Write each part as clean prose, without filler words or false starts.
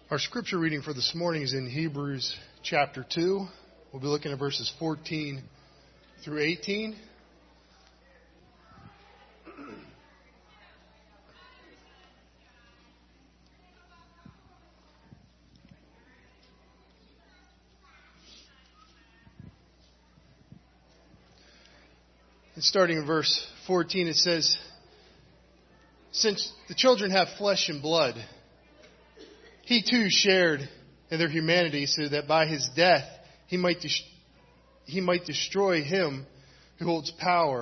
Our scripture reading for this morning is in Hebrews chapter 2. We'll be looking at verses 14 through 18. And starting in verse 14, it says, "Since the children have flesh and blood, he too shared in their humanity, so that by his death he might destroy him who holds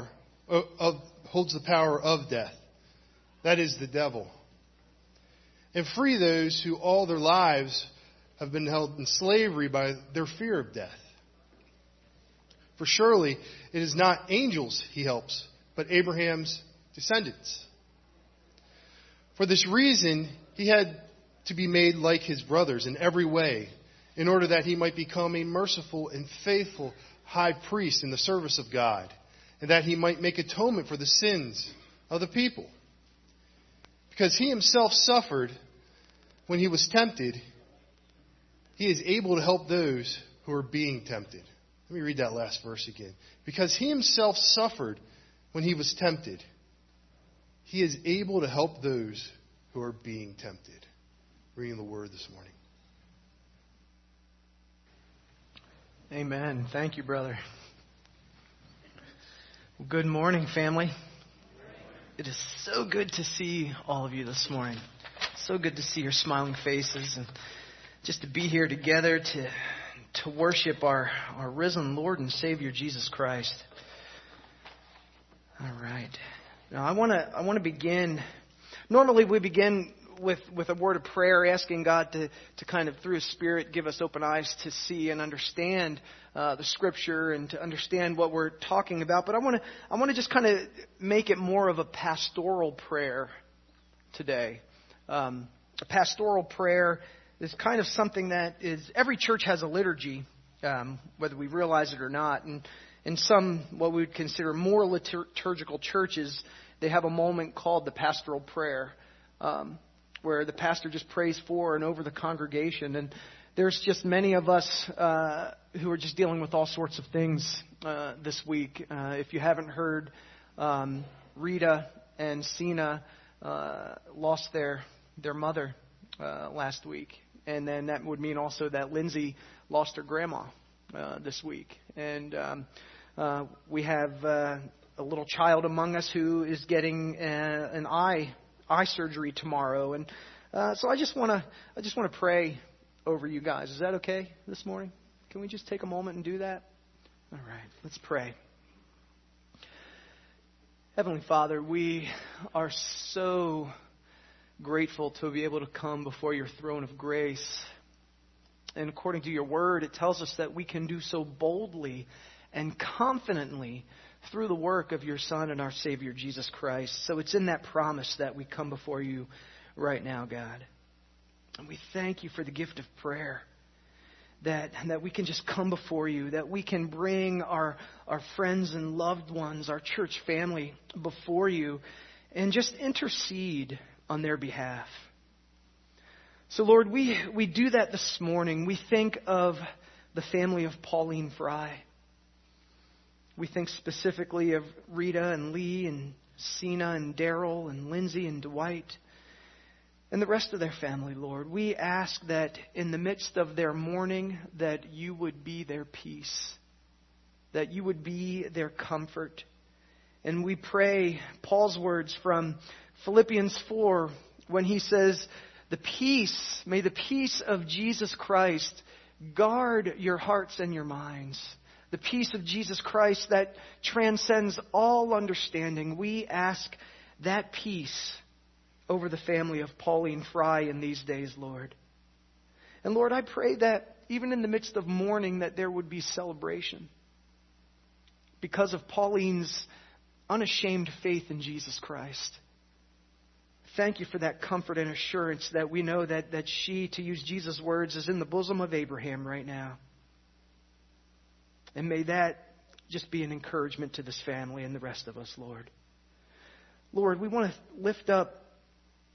the power of death, that is, the devil, and free those who all their lives have been held in slavery by their fear of death. For surely it is not angels he helps, but Abraham's descendants. For this reason he had to be made like his brothers in every way, in order that he might become a merciful and faithful high priest in the service of God, and that he might make atonement for the sins of the people. Because he himself suffered when he was tempted, he is able to help those who are being tempted." Let me read that last verse again. Because he himself suffered when he was tempted, he is able to help those who are being tempted. Reading the word this morning. Amen. Thank you, brother. Well, good morning, family. It is so good to see all of you this morning. So good to see your smiling faces and just to be here together to worship our risen Lord and Savior Jesus Christ. All right. Now I want to begin. Normally we begin with a word of prayer, asking God to kind of, through His Spirit, give us open eyes to see and understand the Scripture and to understand what we're talking about. But I want to just kind of make it more of a pastoral prayer today. A pastoral prayer is kind of something that is, every church has a liturgy, whether we realize it or not. And in some, what we would consider more liturgical churches, they have a moment called the pastoral prayer, where the pastor just prays for and over the congregation. And there's just many of us who are just dealing with all sorts of things this week. If you haven't heard, Rita and Sina lost their mother last week. And then that would mean also that Lindsay lost her grandma this week. And we have a little child among us who is getting an eye surgery tomorrow. And so I just want to pray over you guys. Is that okay this morning? Can we just take a moment and do that? All right, let's pray. Heavenly Father, we are so grateful to be able to come before your throne of grace. And according to your word, it tells us that we can do so boldly and confidently through the work of your Son and our Savior, Jesus Christ. So it's in that promise that we come before you right now, God. And we thank you for the gift of prayer, that we can just come before you, that we can bring our friends and loved ones, our church family before you, and just intercede on their behalf. So Lord, we do that this morning. We think of the family of Pauline Fry. We think specifically of Rita and Lee and Sina and Daryl and Lindsay and Dwight and the rest of their family, Lord. We ask that in the midst of their mourning, that you would be their peace, that you would be their comfort. And we pray Paul's words from Philippians 4 when he says, may the peace of Jesus Christ guard your hearts and your minds. The peace of Jesus Christ that transcends all understanding. We ask that peace over the family of Pauline Fry in these days, Lord. And Lord, I pray that even in the midst of mourning, that there would be celebration because of Pauline's unashamed faith in Jesus Christ. Thank you for that comfort and assurance that we know that she, to use Jesus' words, is in the bosom of Abraham right now. And may that just be an encouragement to this family and the rest of us, Lord. Lord, we want to lift up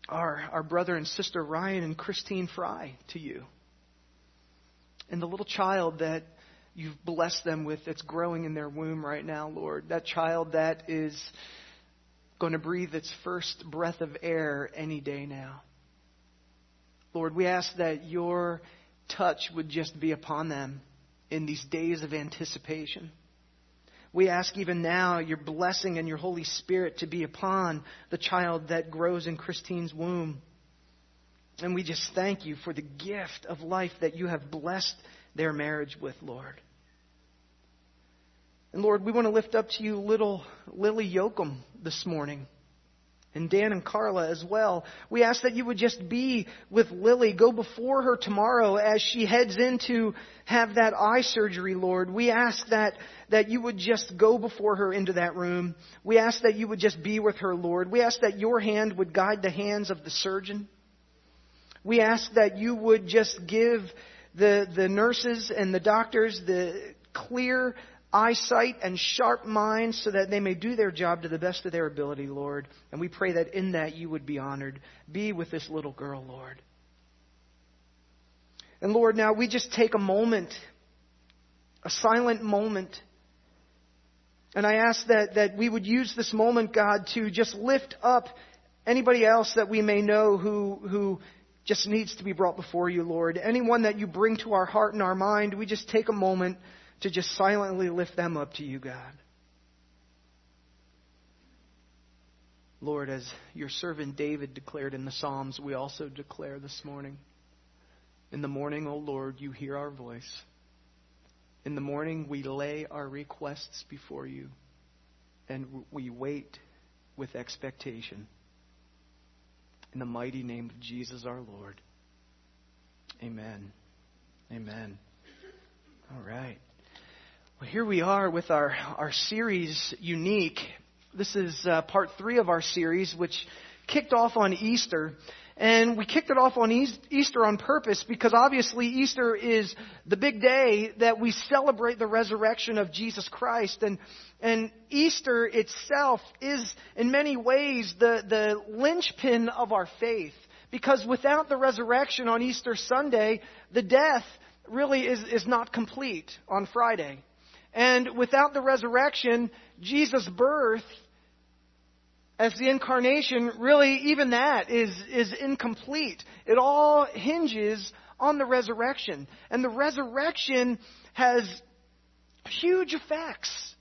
our brother and sister Ryan and Christine Fry to you. And the little child that you've blessed them with that's growing in their womb right now, Lord. That child that is going to breathe its first breath of air any day now. Lord, we ask that your touch would just be upon them in these days of anticipation. We ask even now your blessing and your Holy Spirit to be upon the child that grows in Christine's womb. And we just thank you for the gift of life that you have blessed their marriage with, Lord. And Lord, we want to lift up to you little Lily Yoakum this morning. And Dan and Carla as well. We ask that you would just be with Lily. Go before her tomorrow as she heads in to have that eye surgery, Lord. We ask that you would just go before her into that room. We ask that you would just be with her, Lord. We ask that your hand would guide the hands of the surgeon. We ask that you would just give the nurses and the doctors the clear eyesight and sharp minds so that they may do their job to the best of their ability, Lord. And we pray that in that you would be honored. Be with this little girl, Lord. And Lord, now we just take a moment, a silent moment. And I ask that we would use this moment, God, to just lift up anybody else that we may know who just needs to be brought before you, Lord. Anyone that you bring to our heart and our mind, we just take a moment to just silently lift them up to you, God. Lord, as your servant David declared in the Psalms, we also declare this morning. In the morning, O Lord, you hear our voice. In the morning, we lay our requests before you, and we wait with expectation. In the mighty name of Jesus our Lord. Amen. Amen. All right. Well, here we are with our series, Unique. This is part 3 of our series, which kicked off on Easter. And we kicked it off on Easter on purpose because obviously Easter is the big day that we celebrate the resurrection of Jesus Christ. And Easter itself is in many ways the linchpin of our faith. Because without the resurrection on Easter Sunday, the death really is not complete on Friday. And without the resurrection, Jesus' birth as the incarnation, really even that is incomplete. It all hinges on the resurrection. And the resurrection has huge effects.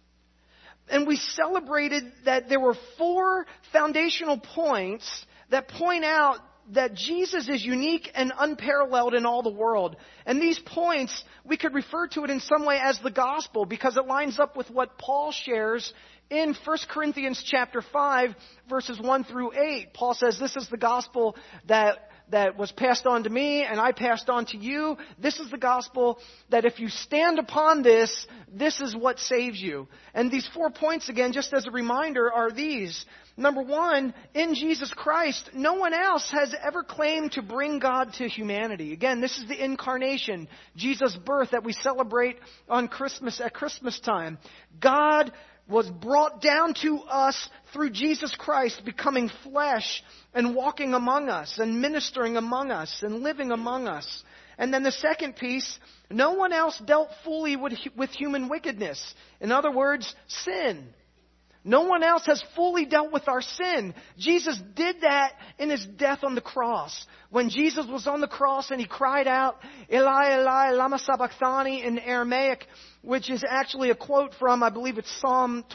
And we celebrated that there were 4 foundational points that point out that Jesus is unique and unparalleled in all the world. And these points, we could refer to it in some way as the gospel because it lines up with what Paul shares in 1 Corinthians chapter 5, verses 1 through 8. Paul says, this is the gospel that was passed on to me and I passed on to you. This is the gospel that if you stand upon this, this is what saves you. And these 4 points, again, just as a reminder, are these. Number 1, in Jesus Christ, no one else has ever claimed to bring God to humanity. Again, this is the incarnation, Jesus' birth that we celebrate on Christmas at Christmas time. God was brought down to us through Jesus Christ becoming flesh and walking among us and ministering among us and living among us. And then the second piece, no one else dealt fully with human wickedness. In other words, sin. No one else has fully dealt with our sin. Jesus did that in his death on the cross. When Jesus was on the cross and he cried out, Eli, Eli, lama sabachthani in Aramaic, which is actually a quote from, I believe it's Psalm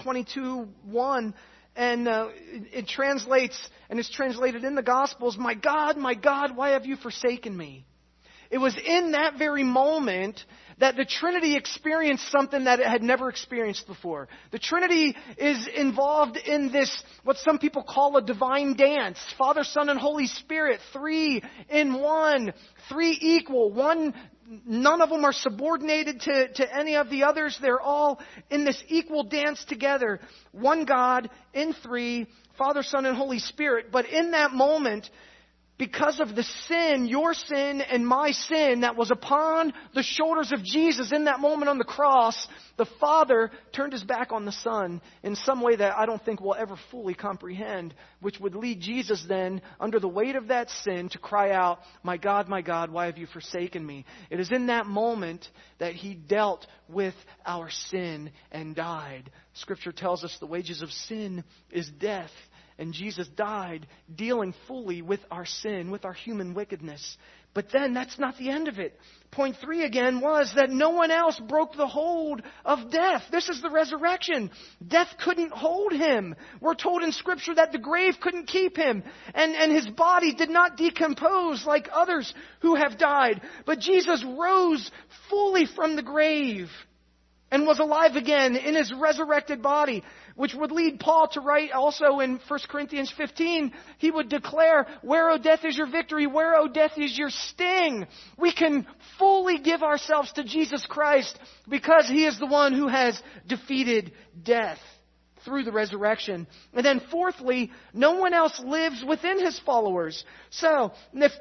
22:1. And it translates, and it's translated in the Gospels, my God, why have you forsaken me? It was in that very moment that the Trinity experienced something that it had never experienced before. The Trinity is involved in this, what some people call a divine dance. Father, Son, and Holy Spirit, 3 in 1, 3 equal. One, none of them are subordinated to any of the others. They're all in this equal dance together. One God in 3, Father, Son, and Holy Spirit. But in that moment, because of the sin, your sin and my sin that was upon the shoulders of Jesus in that moment on the cross, the Father turned his back on the Son in some way that I don't think we'll ever fully comprehend, which would lead Jesus then, under the weight of that sin, to cry out, my God, why have you forsaken me? It is in that moment that he dealt with our sin and died. Scripture tells us the wages of sin is death. And Jesus died dealing fully with our sin, with our human wickedness. But then that's not the end of it. Point 3 again was that no one else broke the hold of death. This is the resurrection. Death couldn't hold him. We're told in Scripture that the grave couldn't keep him. And his body did not decompose like others who have died. But Jesus rose fully from the grave and was alive again in his resurrected body, which would lead Paul to write also in 1 Corinthians 15, he would declare, where, O death, is your victory? Where, O death, is your sting? We can fully give ourselves to Jesus Christ because he is the one who has defeated death through the resurrection. And then fourthly, no one else lives within his followers. So,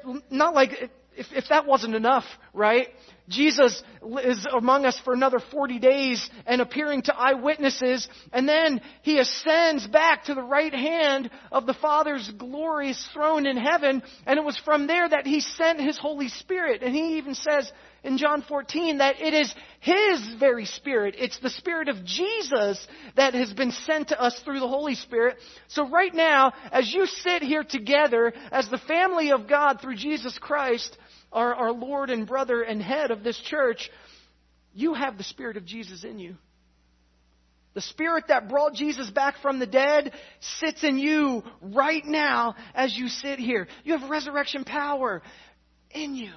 if that wasn't enough, right? Jesus is among us for another 40 days and appearing to eyewitnesses. And then he ascends back to the right hand of the Father's glorious throne in heaven. And it was from there that he sent his Holy Spirit. And he even says in John 14 that it is his very Spirit. It's the Spirit of Jesus that has been sent to us through the Holy Spirit. So right now, as you sit here together as the family of God through Jesus Christ, our Lord and brother and head of this church, you have the Spirit of Jesus in you. The Spirit that brought Jesus back from the dead sits in you right now as you sit here. You have resurrection power in you.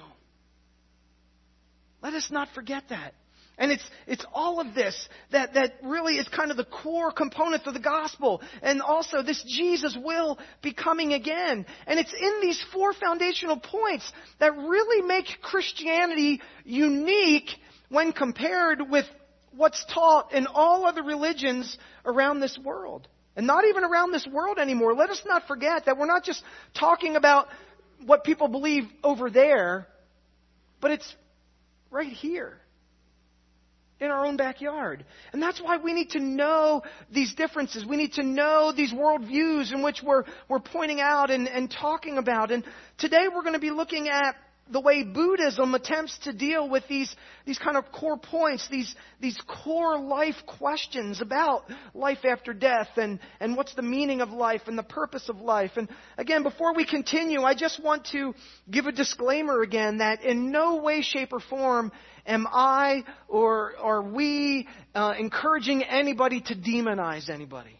Let us not forget that. And it's all of this that really is kind of the core components of the gospel. And also this Jesus will be coming again. And it's in these 4 foundational points that really make Christianity unique when compared with what's taught in all other religions around this world. And not even around this world anymore. Let us not forget that we're not just talking about what people believe over there, but it's right here in our own backyard. And that's why we need to know these differences. We need to know these worldviews in which we're pointing out and talking about. And today we're going to be looking at the way Buddhism attempts to deal with these kind of core points, these core life questions about life after death and what's the meaning of life and the purpose of life. And again, before we continue, I just want to give a disclaimer again that in no way, shape, or form am I or are we encouraging anybody to demonize anybody.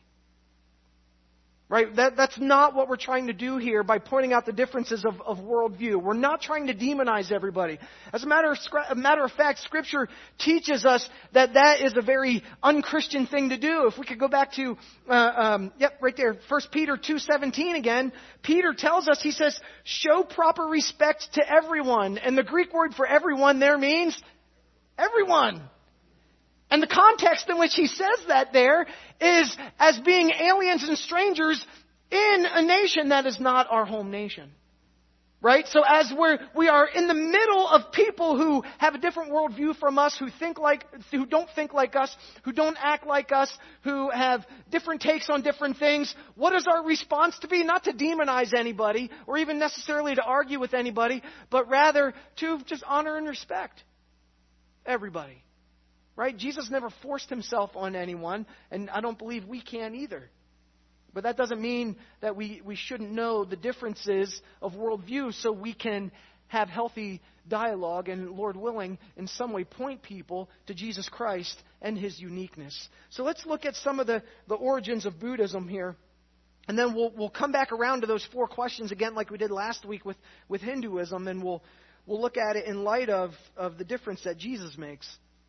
Right? That's not what we're trying to do here by pointing out the differences of worldview. We're not trying to demonize everybody. As a matter of fact, Scripture teaches us that is a very unchristian thing to do. If we could go back to, right there, 1 Peter 2:17 again. Peter tells us, he says, show proper respect to everyone. And the Greek word for everyone there means everyone. And the context in which he says that there is as being aliens and strangers in a nation that is not our home nation. Right? So as we are in the middle of people who have a different worldview from us, who don't think like us, who don't act like us, who have different takes on different things, what is our response to be? Not to demonize anybody or even necessarily to argue with anybody, but rather to just honor and respect everybody. Right? Jesus never forced himself on anyone, and I don't believe we can either. But that doesn't mean that we shouldn't know the differences of worldview so we can have healthy dialogue and, Lord willing, in some way point people to Jesus Christ and his uniqueness. So let's look at some of the origins of Buddhism here. And then we'll come back around to those 4 questions again like we did last week with Hinduism, and we'll look at it in light of the difference that Jesus makes.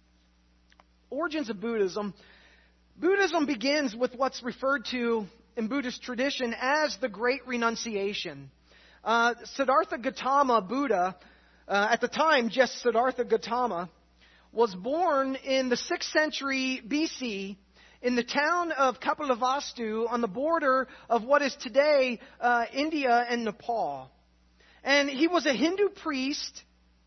Origins of Buddhism. Buddhism begins with what's referred to in Buddhist tradition as the Great Renunciation. Siddhartha Gautama Buddha, at the time just Siddhartha Gautama, was born in the 6th century BC in the town of Kapilavastu on the border of what is today India and Nepal. And he was a Hindu priest,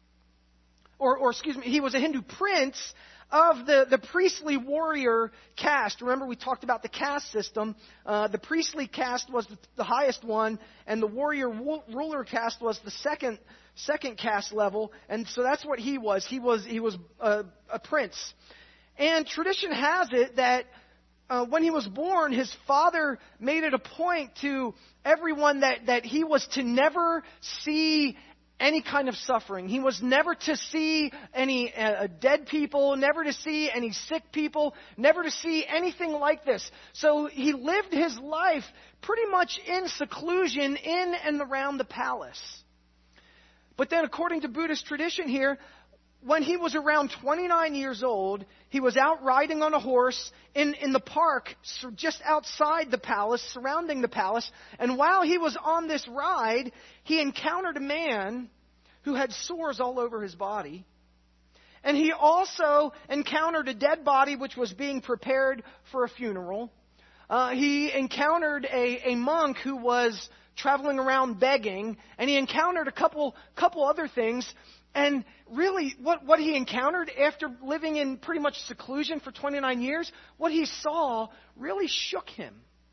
he was a Hindu prince of the priestly warrior caste. Remember, we talked about the caste system. The priestly caste was the highest one, and the warrior ruler caste was the second caste level. And so that's what he was. He was a prince. And tradition has it that when he was born, his father made it a point to everyone that he was to never see any kind of suffering. He was never to see any dead people, never to see any sick people, never to see anything like this. So he lived his life pretty much in seclusion in and around the palace. But then, according to Buddhist tradition here, when he was around 29 years old, he was out riding on a horse in the park just outside the palace, surrounding the palace. And while he was on this ride, he encountered a man who had sores all over his body. And he also encountered a dead body which was being prepared for a funeral. He encountered a monk who was traveling around begging. And he encountered a couple other things. And really, what he encountered after living in pretty much seclusion for 29 years, what he saw really shook him.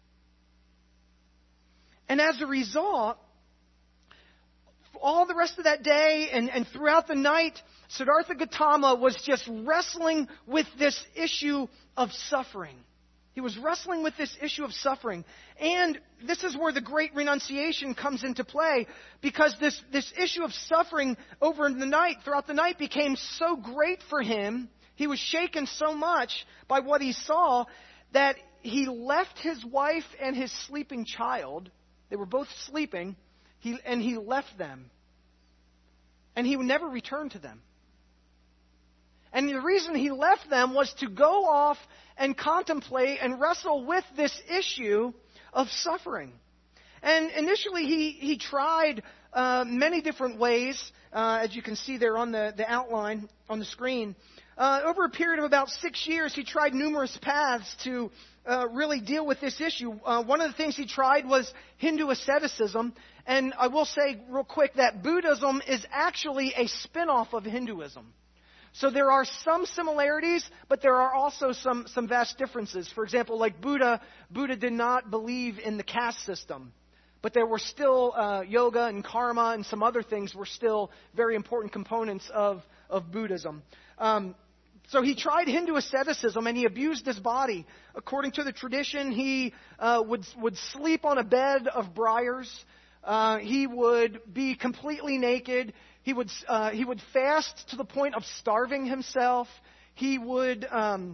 And as a result, all the rest of that day and throughout the night, Siddhartha Gautama was just wrestling with this issue of suffering. He was wrestling with this issue of suffering. And this is where the great renunciation comes into play, because this issue of suffering throughout the night became so great for him. He was shaken so much by what he saw that he left his wife and his sleeping child. They were both sleeping. He left them. And he would never return to them. And the reason he left them was to go off and contemplate and wrestle with this issue of suffering. And initially he tried many different ways, as you can see there on the outline on the screen. Over a period of about 6 years, he tried numerous paths to really deal with this issue. One of the things he tried was Hindu asceticism. And I will say real quick that Buddhism is actually a spin-off of Hinduism. So there are some similarities, but there are also some vast differences. For example, like Buddha did not believe in the caste system. But there were still yoga and karma and some other things were still very important components of Buddhism. So he tried Hindu asceticism and he abused his body. According to the tradition, he would sleep on a bed of briars. He would be completely naked. He would fast to the point of starving himself. He would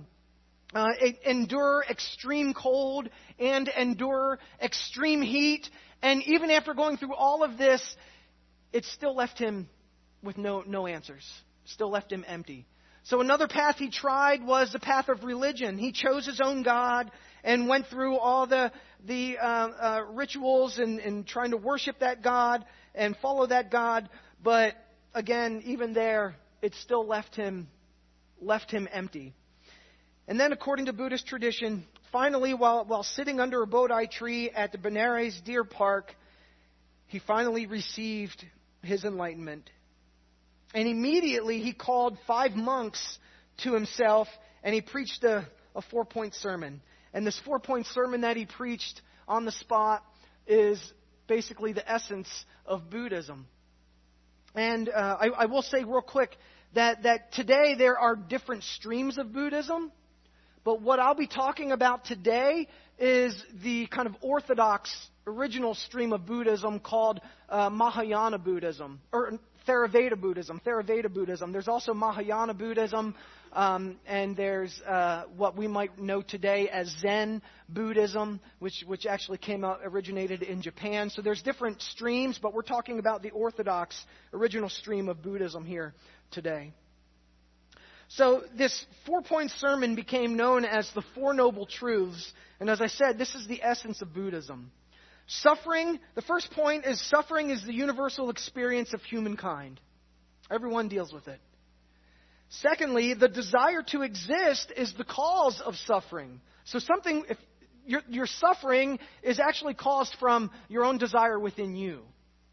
endure extreme cold and endure extreme heat. And even after going through all of this, it still left him with no answers. Still left him empty. So another path he tried was the path of religion. He chose his own God and went through all the rituals and trying to worship that God and follow that God. But again, even there, it still left him empty. And then, according to Buddhist tradition, finally, while sitting under a Bodhi tree at the Benares Deer Park, he finally received his enlightenment. And immediately he called 5 monks to himself and he preached a 4-point sermon. And this 4-point sermon that he preached on the spot is basically the essence of Buddhism. And I will say real quick that today there are different streams of Buddhism. But what I'll be talking about today is the kind of orthodox original stream of Buddhism called Mahayana Buddhism, or Theravada Buddhism. There's also Mahayana Buddhism, and there's what we might know today as Zen Buddhism, which actually originated in Japan. So there's different streams, but we're talking about the orthodox original stream of Buddhism here today. So this 4-point sermon became known as the Four Noble Truths. And as I said, this is the essence of Buddhism. Suffering, the first point is suffering is the universal experience of humankind. Everyone deals with it. Secondly, the desire to exist is the cause of suffering. So if your suffering is actually caused from your own desire within you.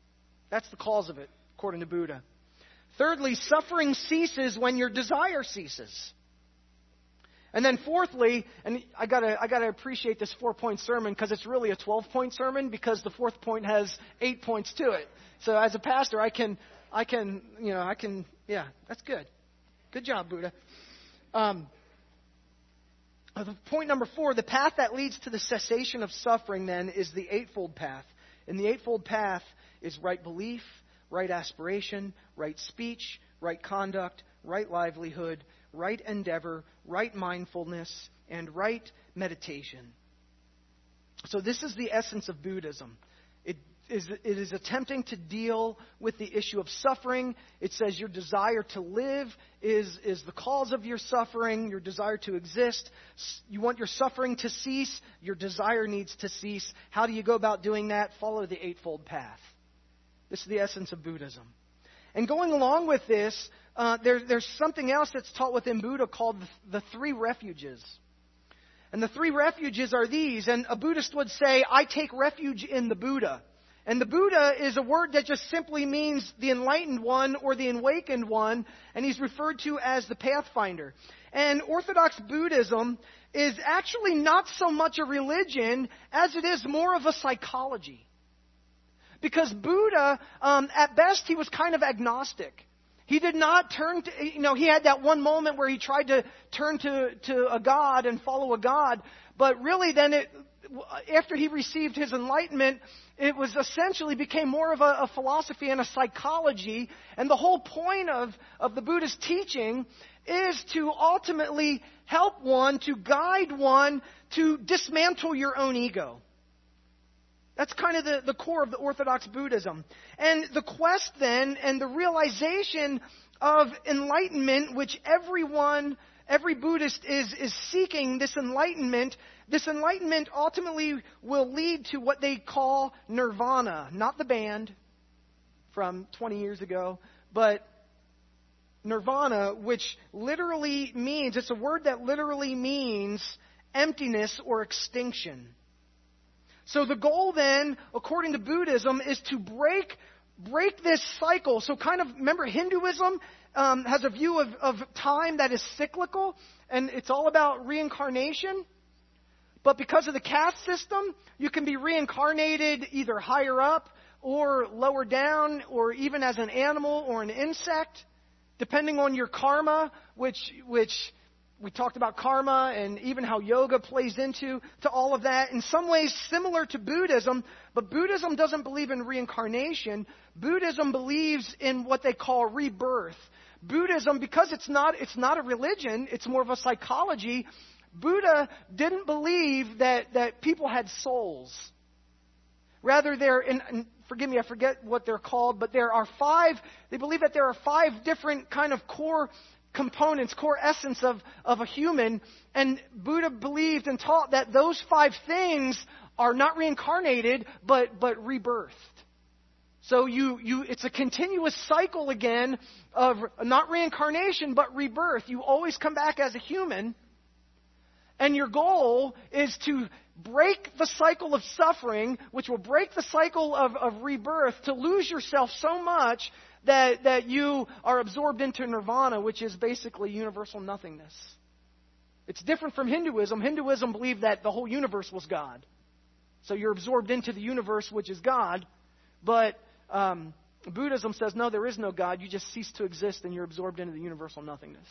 That's the cause of it, according to Buddha. Thirdly, suffering ceases when your desire ceases. And then fourthly, and I gotta appreciate this 4-point sermon because it's really a 12-point sermon because the fourth point has 8 points to it. So as a pastor, I can, that's good. Good job, Buddha. Point number 4, the path that leads to the cessation of suffering then is the eightfold path. And the eightfold path is right belief, right aspiration, right speech, right conduct, right livelihood, right endeavor, right mindfulness, and right meditation. So this is the essence of Buddhism. It is attempting to deal with the issue of suffering. It says your desire to live is the cause of your suffering, your desire to exist. You want your suffering to cease. Your desire needs to cease. How do you go about doing that? Follow the eightfold path. This is the essence of Buddhism. And going along with this, there's something else that's taught within Buddha called the 3 refuges. And the 3 refuges are these. And a Buddhist would say, I take refuge in the Buddha. And the Buddha is a word that just simply means the enlightened one or the awakened one. And he's referred to as the pathfinder. And Orthodox Buddhism is actually not so much a religion as it is more of a psychology. Because Buddha, at best, he was kind of agnostic. He did not turn to, he had that one moment where he tried to turn to a God and follow a God. But really then after he received his enlightenment, it was essentially became more of a philosophy and a psychology. And the whole point of the Buddhist teaching is to ultimately help one, to guide one, to dismantle your own ego. That's kind of the core of the Orthodox Buddhism. And the quest then and the realization of enlightenment, which every Buddhist is seeking this enlightenment ultimately will lead to what they call nirvana. Not the band from 20 years ago, but nirvana, which literally means, it's a word that literally means emptiness or extinction. So the goal then, according to Buddhism, is to break this cycle. So kind of, remember Hinduism has a view of time that is cyclical, and it's all about reincarnation. But because of the caste system, you can be reincarnated either higher up or lower down, or even as an animal or an insect, depending on your karma, which we talked about karma and even how yoga plays into all of that. In some ways similar to Buddhism, but Buddhism doesn't believe in reincarnation. Buddhism believes in what they call rebirth. Buddhism, because it's not a religion, it's more of a psychology. Buddha didn't believe that people had souls. Rather, forgive me, I forget what they're called, but they believe that there are 5 different kind of core components, core essence of a human, and Buddha believed and taught that those 5 things are not reincarnated, but rebirthed. So it's a continuous cycle again of not reincarnation, but rebirth. You always come back as a human, and your goal is to break the cycle of suffering, which will break the cycle of rebirth, to lose yourself so much that you are absorbed into nirvana, which is basically universal nothingness. It's different from Hinduism. Hinduism believed that the whole universe was God. So you're absorbed into the universe, which is God. But Buddhism says, no, there is no God. You just cease to exist and you're absorbed into the universal nothingness.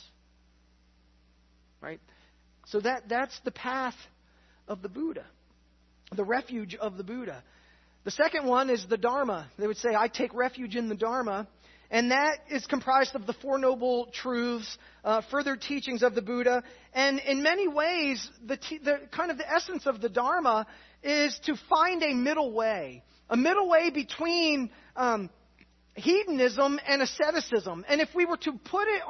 Right? So that's the path of the Buddha, the refuge of the Buddha. The second one is the Dharma. They would say, I take refuge in the Dharma. And that is comprised of the 4 Noble Truths, further teachings of the Buddha. And in many ways, the kind of the essence of the Dharma is to find a middle way between hedonism and asceticism. And if we were to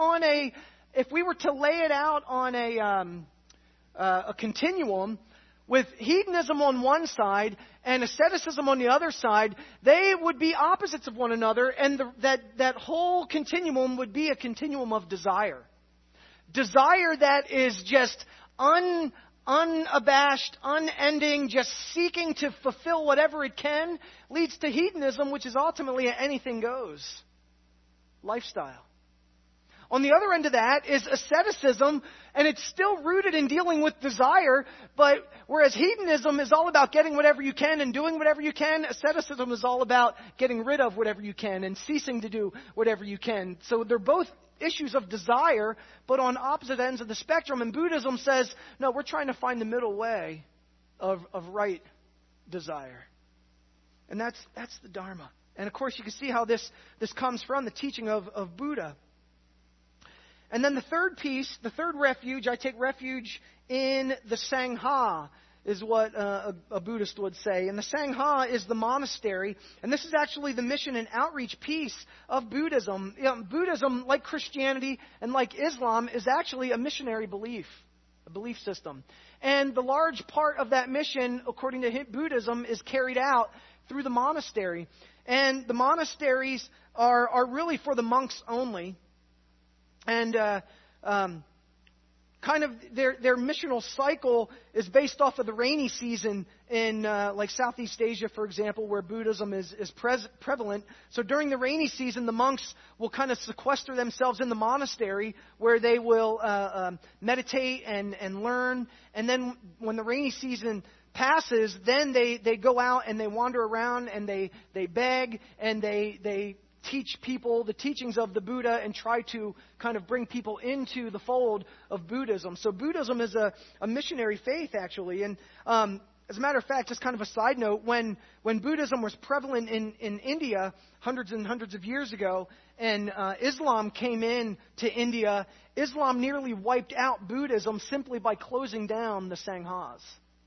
lay it out on a continuum, with hedonism on one side and asceticism on the other side, they would be opposites of one another, and that whole continuum would be a continuum of desire. Desire that is just unabashed, unending, just seeking to fulfill whatever it can, leads to hedonism, which is ultimately an anything goes lifestyle. On the other end of that is asceticism, and it's still rooted in dealing with desire, but whereas hedonism is all about getting whatever you can and doing whatever you can, asceticism is all about getting rid of whatever you can and ceasing to do whatever you can. So they're both issues of desire, but on opposite ends of the spectrum. And Buddhism says, no, we're trying to find the middle way of right desire. And that's the Dharma. And of course, you can see how this comes from the teaching of Buddha. And then the third piece, the third refuge, I take refuge in the Sangha, is what a Buddhist would say. And the Sangha is the monastery, and this is actually the mission and outreach piece of Buddhism. Buddhism, like Christianity and like Islam, is actually a missionary belief, a belief system. And the large part of that mission, according to Buddhism, is carried out through the monastery. And the monasteries are really for the monks only. And kind of their missional cycle is based off of the rainy season in like Southeast Asia, for example, where Buddhism is prevalent. So during the rainy season, the monks will kind of sequester themselves in the monastery where they will meditate and learn. And then when the rainy season passes, then they go out and they wander around and they beg and they teach people the teachings of the Buddha and try to kind of bring people into the fold of Buddhism. So Buddhism is a missionary faith, actually. And as a matter of fact, just kind of a side note, when Buddhism was prevalent in India hundreds and hundreds of years ago, and Islam came in to India, Islam nearly wiped out Buddhism simply by closing down the Sanghas,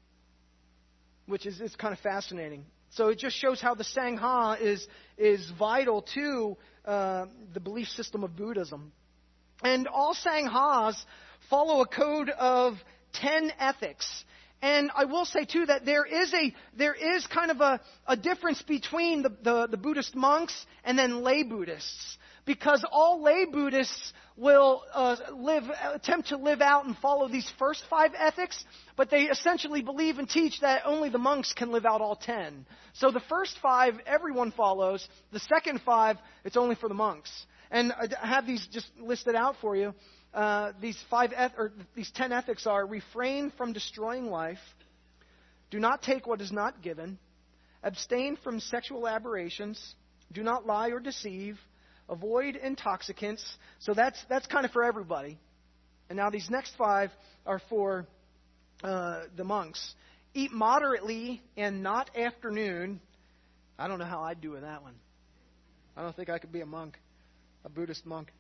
which is kind of fascinating. So it just shows how the Sangha is vital to the belief system of Buddhism. And all Sanghas follow a code of 10 ethics. And I will say, too, that there is kind of a difference between the Buddhist monks and then lay Buddhists. Because all lay Buddhists will attempt to live out and follow these first 5 ethics, but they essentially believe and teach that only the monks can live out all 10. So the first 5, everyone follows. The second 5, it's only for the monks. And I have these just listed out for you. These 10 ethics are: refrain from destroying life, do not take what is not given, abstain from sexual aberrations, do not lie or deceive, avoid intoxicants. So that's kind of for everybody. And now these next 5 are for the monks. Eat moderately and not afternoon. I don't know how I'd do with that one. I don't think I could be a monk, a Buddhist monk.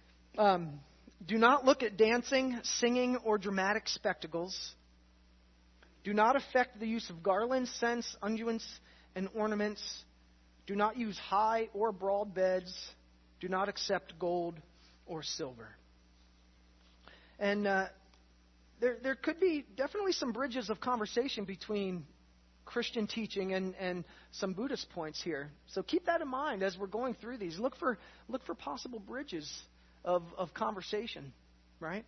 Do not look at dancing, singing, or dramatic spectacles. Do not affect the use of garlands, scents, unguents, and ornaments. Do not use high or broad beds. Do not accept gold or silver. And there could be definitely some bridges of conversation between Christian teaching and some Buddhist points here. So keep that in mind as we're going through these. Look for possible bridges of conversation, right?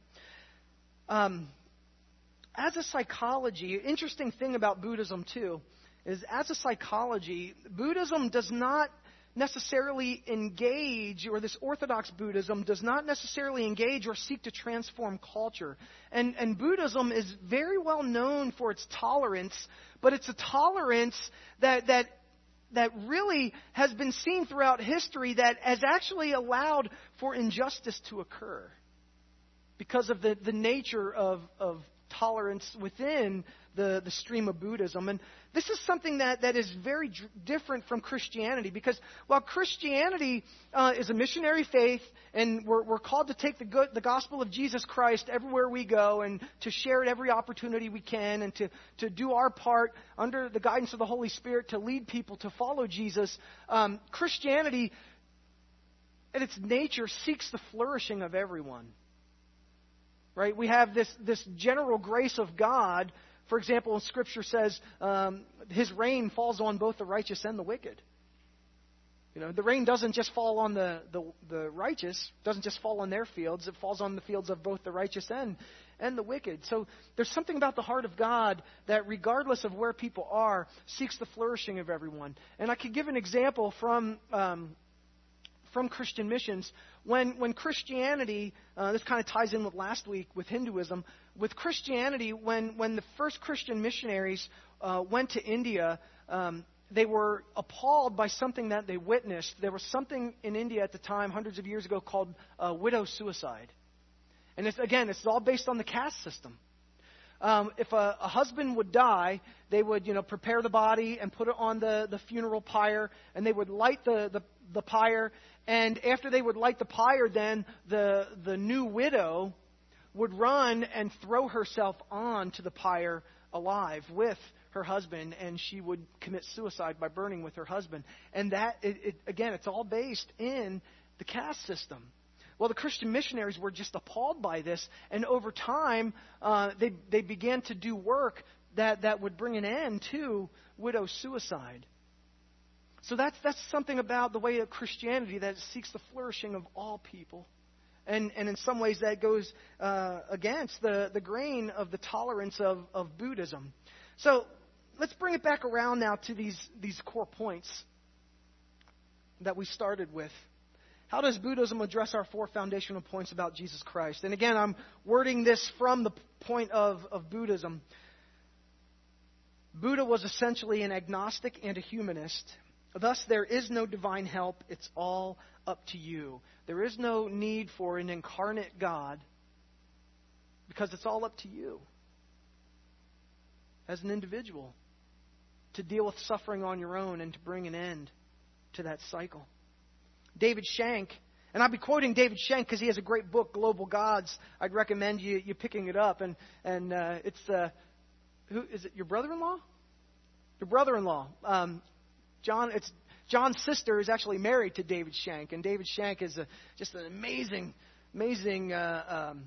As a psychology, interesting thing about Buddhism too is, as a psychology, Buddhism does not necessarily engage, or this Orthodox Buddhism does not necessarily engage or seek to transform culture. And Buddhism is very well known for its tolerance, but it's a tolerance that really has been seen throughout history that has actually allowed for injustice to occur because of the nature of tolerance within the stream of Buddhism. And this is something that is very different from Christianity, because while Christianity is a missionary faith, and we're called to take the gospel of Jesus Christ everywhere we go, and to share it every opportunity we can, and to do our part under the guidance of the Holy Spirit to lead people to follow Jesus, Christianity at its nature seeks the flourishing of everyone. Right? We have this general grace of God. For example, Scripture says His rain falls on both the righteous and the wicked. The rain doesn't just fall on the righteous, doesn't just fall on their fields. It falls on the fields of both the righteous and the wicked. So there's something about the heart of God that, regardless of where people are, seeks the flourishing of everyone. And I could give an example from Christian missions. When Christianity, this kind of ties in with last week with Hinduism, with Christianity, when the first Christian missionaries went to India, they were appalled by something that they witnessed. There was something in India at the time, hundreds of years ago, called widow suicide. And it's all based on the caste system. If a husband would die, they would, prepare the body and put it on the funeral pyre, and they would light the pyre. And after they would light the pyre, then the new widow would run and throw herself onto the pyre alive with her husband, and she would commit suicide by burning with her husband. And that, it's all based in the caste system. Well, the Christian missionaries were just appalled by this, and over time, they began to do work that would bring an end to widow suicide. So that's something about the way of Christianity that seeks the flourishing of all people. And in some ways that goes against the grain of the tolerance of Buddhism. So let's bring it back around now to these core points that we started with. How does Buddhism address our 4 foundational points about Jesus Christ? And again, I'm wording this from the point of Buddhism. Buddha was essentially an agnostic and a humanist. Thus, there is no divine help. It's all up to you. There is no need for an incarnate God because it's all up to you as an individual to deal with suffering on your own and to bring an end to that cycle. David Shank, and I'll be quoting David Shank because he has a great book, Global Gods. I'd recommend you picking it up. And it's who is it? Your brother-in-law? Your brother-in-law. John's sister is actually married to David Shank, and David Shank is just an amazing missiologist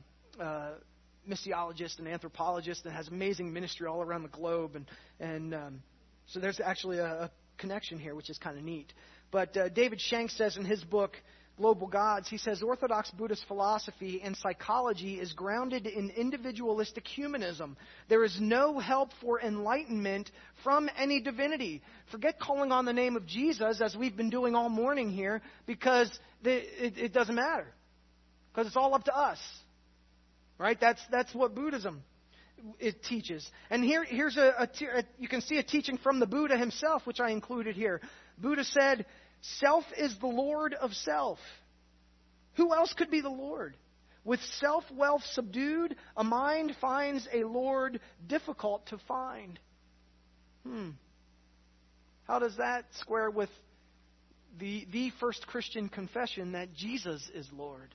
and anthropologist, and has amazing ministry all around the globe. And so there's actually a connection here, which is kind of neat. But David Shank says in his book, Global Gods, he says, Orthodox Buddhist philosophy and psychology is grounded in individualistic humanism. There is no help for enlightenment from any divinity. Forget calling on the name of Jesus, as we've been doing all morning here, because it doesn't matter. Because it's all up to us. Right? That's what Buddhism it teaches. And here's you can see a teaching from the Buddha himself, which I included here. Buddha said, self is the Lord of self. Who else could be the Lord? With self-wealth subdued, a mind finds a Lord difficult to find. How does that square with the first Christian confession that Jesus is Lord?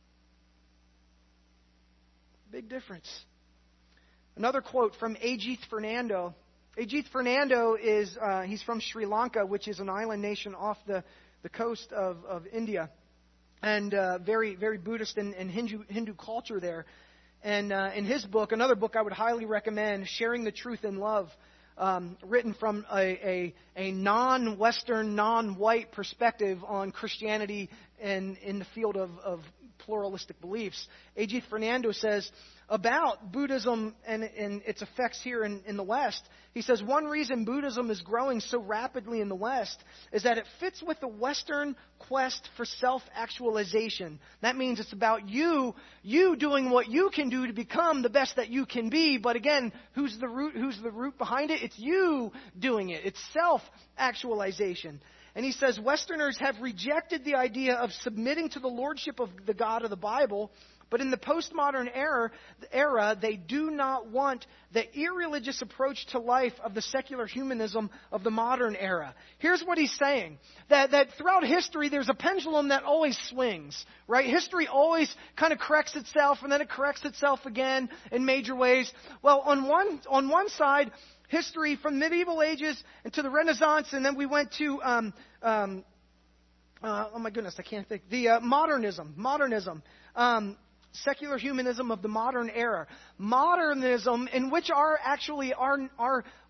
Big difference. Another quote from Ajith Fernando. Ajith Fernando is he's from Sri Lanka, which is an island nation off the coast of India, and very very Buddhist and Hindu culture there. And in his book, another book I would highly recommend, Sharing the Truth in Love, written from a non-Western, non-white perspective on Christianity and in the field of pluralistic beliefs. Ajith Fernando says about Buddhism and its effects here in the West, he says, one reason Buddhism is growing so rapidly in the West is that it fits with the Western quest for self-actualization. That means it's about you doing what you can do to become the best that you can be. But again, who's the root behind it? It's you doing it. It's self-actualization. And he says Westerners have rejected the idea of submitting to the lordship of the God of the Bible, but in the postmodern era, they do not want the irreligious approach to life of the secular humanism of the modern era. Here's what he's saying, that throughout history, there's a pendulum that always swings, right? History always kind of corrects itself, and then it corrects itself again in major ways. Well, on one side, history from medieval ages into the Renaissance, and then we went to, oh my goodness, I can't think. The modernism. Secular humanism of the modern era. Modernism, in which our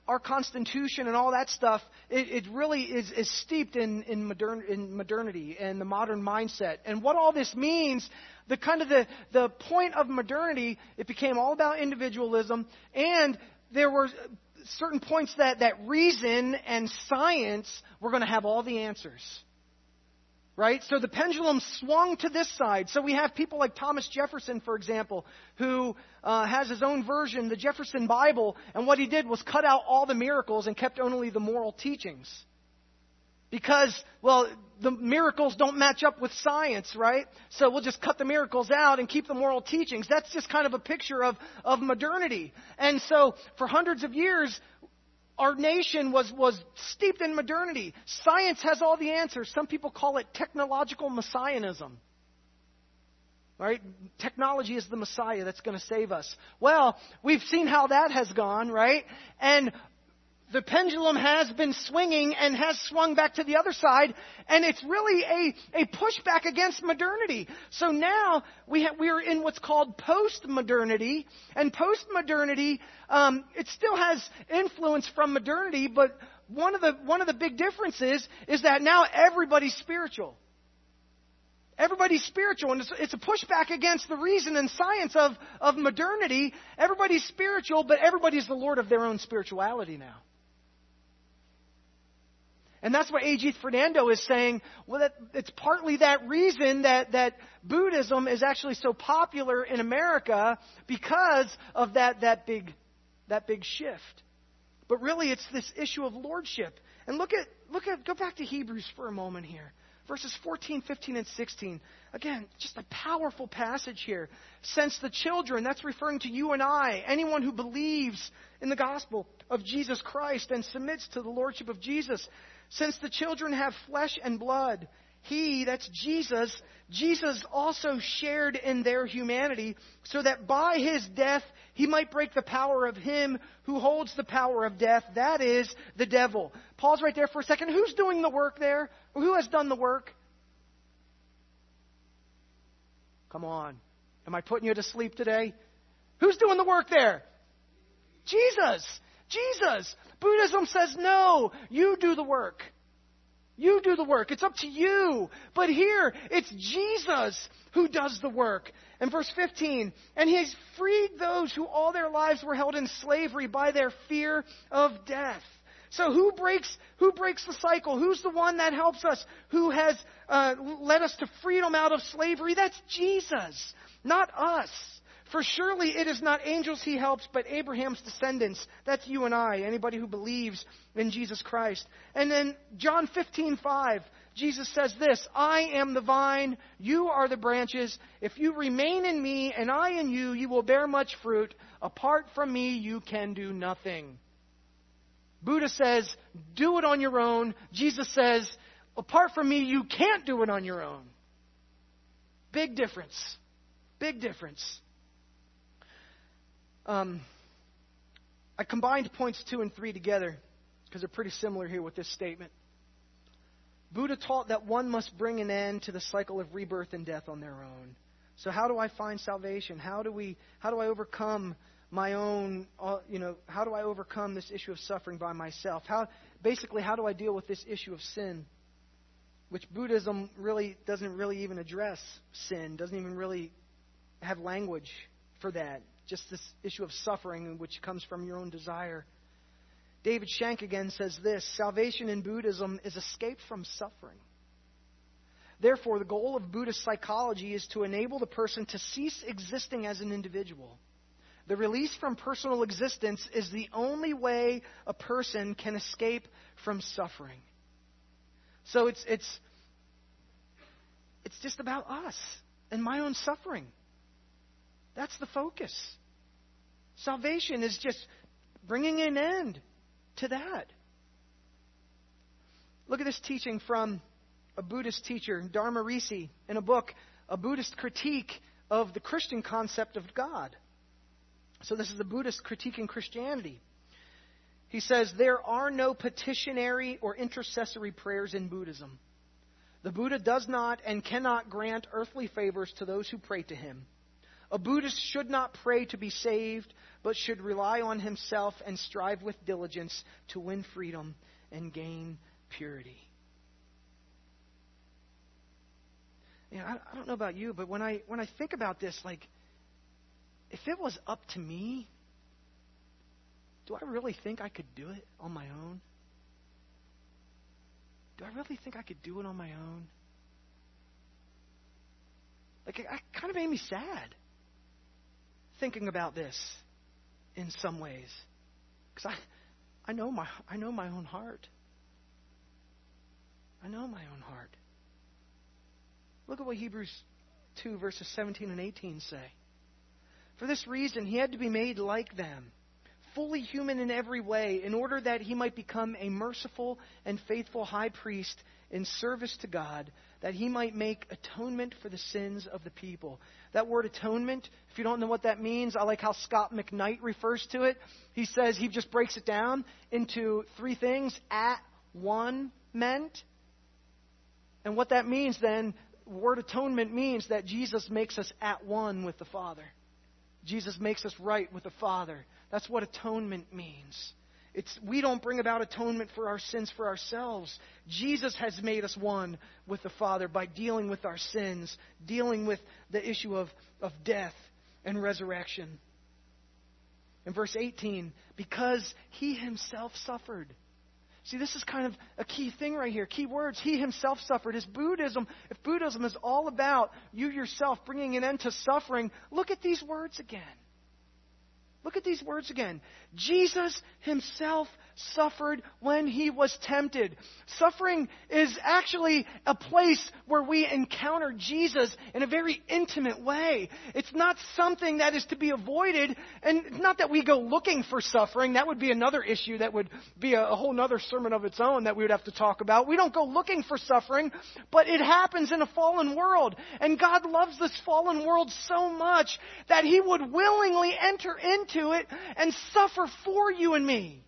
our Constitution and all that stuff, it really is steeped in modernity and the modern mindset. And what all this means, the point of modernity, it became all about individualism, and there were certain points that reason and science were going to have all the answers. Right? So the pendulum swung to this side. So we have people like Thomas Jefferson, for example, who has his own version, the Jefferson Bible, and what he did was cut out all the miracles and kept only the moral teachings. Because, well, the miracles don't match up with science, right? So we'll just cut the miracles out and keep the moral teachings. That's just kind of a picture of modernity. And so for hundreds of years, our nation was steeped in modernity. Science has all the answers. Some people call it technological messianism. Right? Technology is the Messiah that's going to save us. Well, we've seen how that has gone, right? And the pendulum has been swinging and has swung back to the other side, and it's really a pushback against modernity. So now we are in what's called post-modernity, and post-modernity it still has influence from modernity, but one of the big differences is that now everybody's spiritual. Everybody's spiritual, and it's a pushback against the reason and science of modernity. Everybody's spiritual, but everybody's the Lord of their own spirituality now. And that's what A.G. Fernando is saying. Well, it's partly that reason that Buddhism is actually so popular in America because of that big shift. But really, it's this issue of lordship. And go back to Hebrews for a moment here. Verses 14, 15, and 16. Again, just a powerful passage here. Since the children, that's referring to you and I, anyone who believes in the gospel of Jesus Christ and submits to the lordship of Jesus. Since the children have flesh and blood, He, that's Jesus also shared in their humanity, so that by His death He might break the power of him who holds the power of death, that is, the devil. Pause right there for a second. Who's doing the work there? Or who has done the work? Come on. Am I putting you to sleep today? Who's doing the work there? Jesus. Jesus. Buddhism says, no, you do the work. You do the work. It's up to you. But here, it's Jesus who does the work. And verse 15, and He has freed those who all their lives were held in slavery by their fear of death. So who breaks the cycle? Who's the one that helps us? Who has led us to freedom out of slavery? That's Jesus, not us. For surely it is not angels He helps, but Abraham's descendants. That's you and I, anybody who believes in Jesus Christ. And then John 15:5, Jesus says this, I am the vine, you are the branches. If you remain in me and I in you, you will bear much fruit. Apart from me, you can do nothing. Buddha says, do it on your own. Jesus says, apart from me, you can't do it on your own. Big difference. Big difference. I combined points 2 and 3 together because they're pretty similar here with this statement. Buddha taught that one must bring an end to the cycle of rebirth and death on their own. So how do I find salvation? How do I overcome my own, how do I overcome this issue of suffering by myself? How do I deal with this issue of sin? Which Buddhism doesn't really even address sin, doesn't even really have language for that. Just this issue of suffering, which comes from your own desire. David Shank again says this, salvation in Buddhism is escape from suffering. Therefore, the goal of Buddhist psychology is to enable the person to cease existing as an individual. The release from personal existence is the only way a person can escape from suffering. So it's just about us and my own suffering. That's the focus. Salvation is just bringing an end to that. Look at this teaching from a Buddhist teacher, Dharma Risi, in a book, A Buddhist Critique of the Christian Concept of God. So this is the Buddhist critiquing Christianity. He says, there are no petitionary or intercessory prayers in Buddhism. The Buddha does not and cannot grant earthly favors to those who pray to him. A Buddhist should not pray to be saved, but should rely on himself and strive with diligence to win freedom and gain purity. You know, I don't know about you, but when I think about this, like, if it was up to me, do I really think I could do it on my own? Do I really think I could do it on my own? Like, it kind of made me sad thinking about this in some ways, because I know my own heart. I know my own heart. Look at what Hebrews 2 verses 17 and 18 say. For this reason, he had to be made like them, fully human in every way, in order that he might become a merciful and faithful high priest in service to God, that he might make atonement for the sins of the people. That word atonement, if you don't know what that means, I like how Scott McKnight refers to it. He says, he just breaks it down into three things: at one meant. And what that means then, word atonement means that Jesus makes us at one with the Father. Jesus makes us right with the Father. That's what atonement means. We don't bring about atonement for our sins for ourselves. Jesus has made us one with the Father by dealing with our sins, dealing with the issue of death and resurrection. In verse 18, because he himself suffered. See, this is kind of a key thing right here. Key words. He himself suffered. If Buddhism is all about you yourself bringing an end to suffering, look at these words again. Look at these words again. Jesus himself suffered when he was tempted. Suffering is actually a place where we encounter Jesus in a very intimate way. It's not something that is to be avoided, and not that we go looking for suffering. That would be another issue that would be a whole other sermon of its own that we would have to talk about. We don't go looking for suffering, but it happens in a fallen world. And God loves this fallen world so much that he would willingly enter into it and suffer for you and me.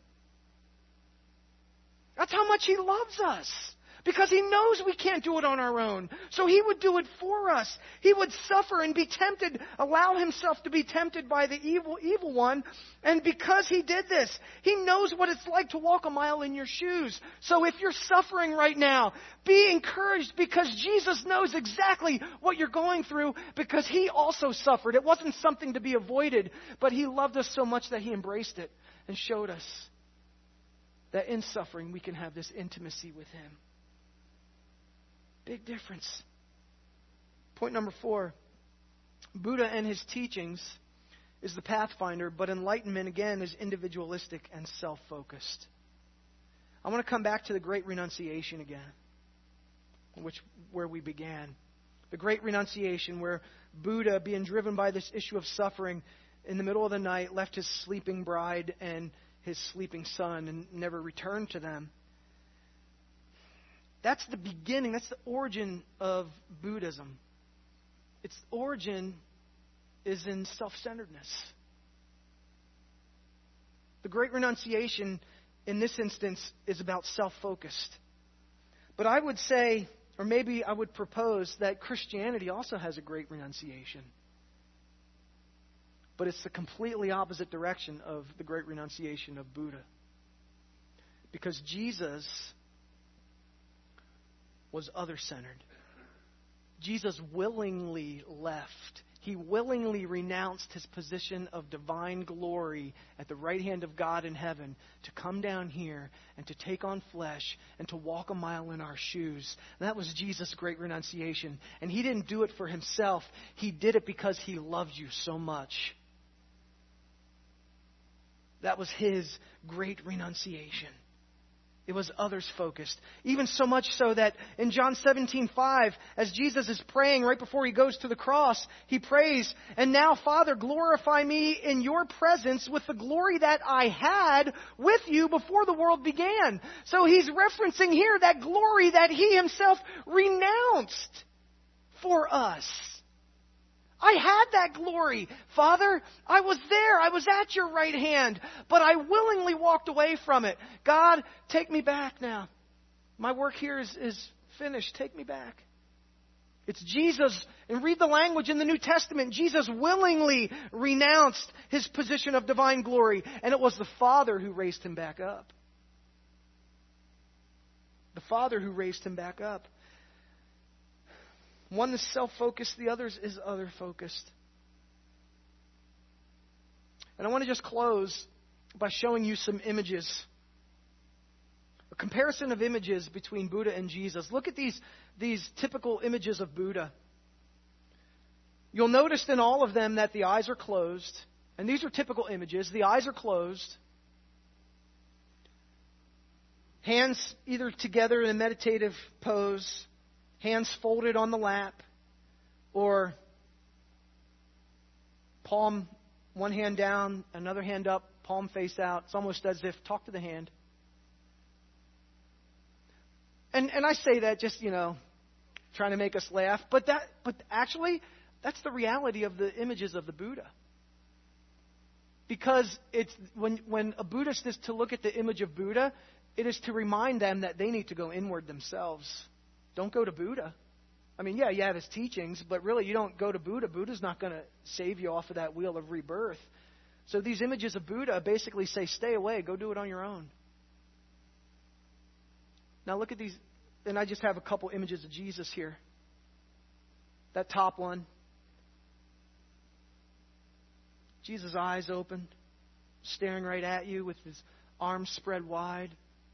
That's how much he loves us. Because he knows we can't do it on our own. So he would do it for us. He would suffer and be tempted, allow himself to be tempted by the evil one. And because he did this, he knows what it's like to walk a mile in your shoes. So if you're suffering right now, be encouraged, because Jesus knows exactly what you're going through, because he also suffered. It wasn't something to be avoided, but he loved us so much that he embraced it and showed us that in suffering we can have this intimacy with him. Big difference. Point number 4. Buddha and his teachings is the pathfinder, but enlightenment, again, is individualistic and self-focused. I want to come back to the Great Renunciation again, where we began. The Great Renunciation, where Buddha, being driven by this issue of suffering, in the middle of the night, left his sleeping bride and his sleeping son and never returned to them. That's the beginning, that's the origin of Buddhism. Its origin is in self-centeredness. The Great Renunciation, in this instance, is about self-focused. But I would say, or maybe I would propose, that Christianity also has a Great Renunciation. But it's the completely opposite direction of the Great Renunciation of Buddha. Because Jesus was other-centered. Jesus willingly left. He willingly renounced his position of divine glory at the right hand of God in heaven to come down here and to take on flesh and to walk a mile in our shoes. And that was Jesus' great renunciation. And he didn't do it for himself. He did it because he loved you so much. That was his great renunciation. It was others-focused. Even so much so that in John 17:5, as Jesus is praying right before he goes to the cross, he prays, "And now, Father, glorify me in your presence with the glory that I had with you before the world began." So he's referencing here that glory that he himself renounced for us. I had that glory. Father, I was there. I was at your right hand. But I willingly walked away from it. God, take me back now. My work here is finished. Take me back. It's Jesus, and read the language in the New Testament. Jesus willingly renounced his position of divine glory, and it was the Father who raised him back up. The Father who raised him back up. One is self-focused, the other is other-focused. And I want to just close by showing you some images. A comparison of images between Buddha and Jesus. Look at these typical images of Buddha. You'll notice in all of them that the eyes are closed. And these are typical images. The eyes are closed. Hands either together in a meditative pose, hands folded on the lap, or palm, one hand down, another hand up, palm face out. It's almost as if, talk to the hand. And I say that just, trying to make us laugh. But actually, that's the reality of the images of the Buddha. Because it's when a Buddhist is to look at the image of Buddha, it is to remind them that they need to go inward themselves. Don't go to Buddha. I mean, yeah, you have his teachings, but really you don't go to Buddha. Buddha's not going to save you off of that wheel of rebirth. So these images of Buddha basically say, stay away, go do it on your own. Now look at these, and I just have a couple images of Jesus here. That top one. Jesus' eyes open, staring right at you with his arms spread wide.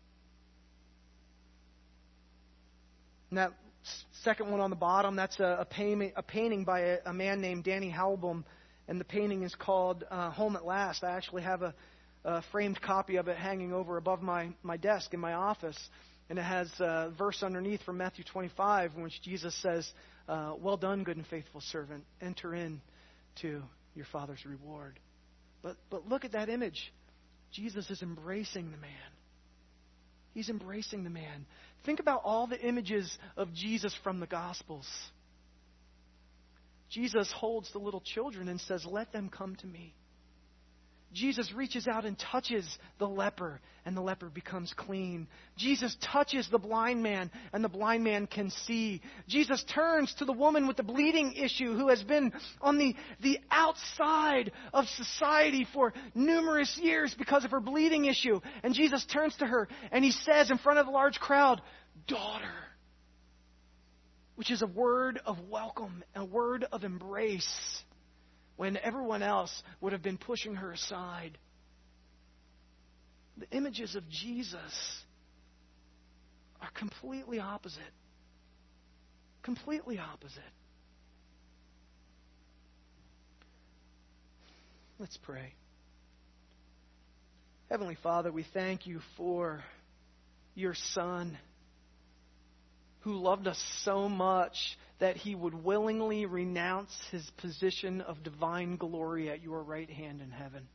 And that second one on the bottom, that's a painting by a man named Danny Halbum, and the painting is called Home at Last. I actually have a framed copy of it hanging over above my desk in my office. And it has a verse underneath from Matthew 25 in which Jesus says, well done, good and faithful servant. Enter in to your Father's reward. But look at that image. Jesus is embracing the man. He's embracing the man. Think about all the images of Jesus from the Gospels. Jesus holds the little children and says, let them come to me. Jesus reaches out and touches the leper, and the leper becomes clean. Jesus touches the blind man, and the blind man can see. Jesus turns to the woman with the bleeding issue who has been on the outside of society for numerous years because of her bleeding issue. And Jesus turns to her, and he says in front of a large crowd, daughter, which is a word of welcome, a word of embrace, when everyone else would have been pushing her aside. The images of Jesus are completely opposite. Completely opposite. Let's pray. Heavenly Father, we thank you for your Son, who loved us so much that he would willingly renounce his position of divine glory at your right hand in heaven.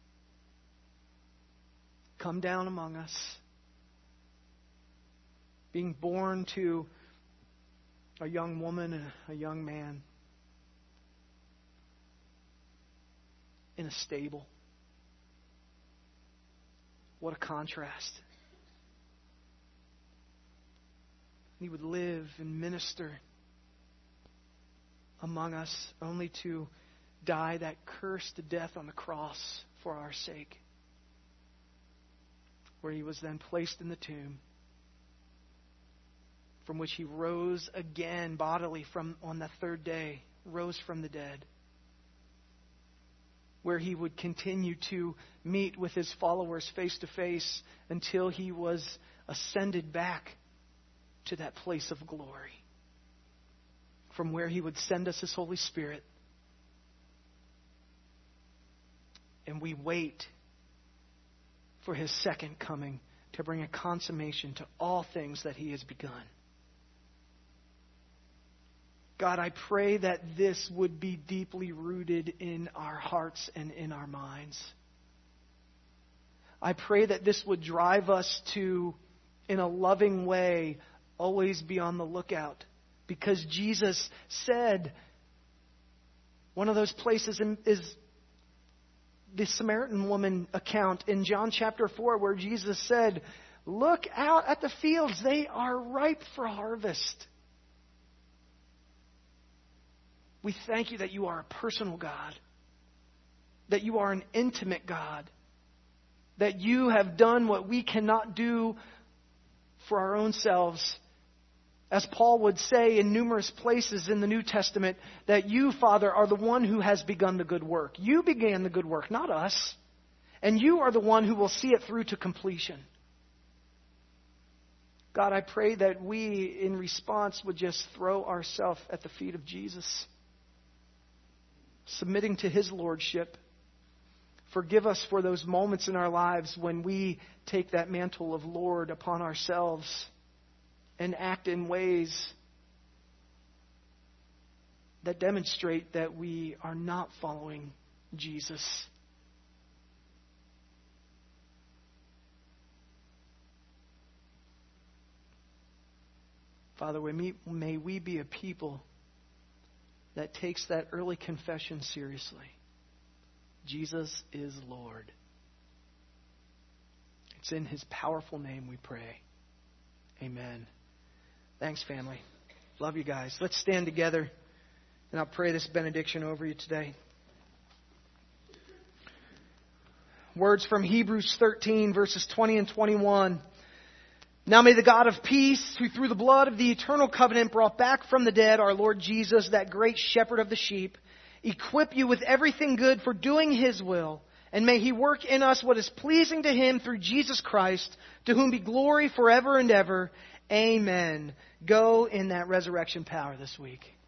Come down among us, being born to a young woman and a young man in a stable. What a contrast. He would live and minister among us, only to die that cursed death on the cross for our sake, where he was then placed in the tomb, from which he rose again bodily on the third day, rose from the dead, where he would continue to meet with his followers face to face until he was ascended back to that place of glory, from where he would send us his Holy Spirit. And we wait for his second coming to bring a consummation to all things that he has begun. God, I pray that this would be deeply rooted in our hearts and in our minds. I pray that this would drive us to, in a loving way, always be on the lookout. Because Jesus said, one of those places is the Samaritan woman account in John chapter 4, where Jesus said, look out at the fields, they are ripe for harvest. We thank you that you are a personal God, that you are an intimate God, that you have done what we cannot do for our own selves. As Paul would say in numerous places in the New Testament, that you, Father, are the one who has begun the good work. You began the good work, not us. And you are the one who will see it through to completion. God, I pray that we, in response, would just throw ourselves at the feet of Jesus, submitting to His lordship. Forgive us for those moments in our lives when we take that mantle of Lord upon ourselves and act in ways that demonstrate that we are not following Jesus. Father, may we be a people that takes that early confession seriously. Jesus is Lord. It's in His powerful name we pray. Amen. Thanks, family. Love you guys. Let's stand together, and I'll pray this benediction over you today. Words from Hebrews 13, verses 20 and 21. Now may the God of peace, who through the blood of the eternal covenant brought back from the dead our Lord Jesus, that great shepherd of the sheep, equip you with everything good for doing His will, and may He work in us what is pleasing to Him through Jesus Christ, to whom be glory forever and ever. Amen. Go in that resurrection power this week.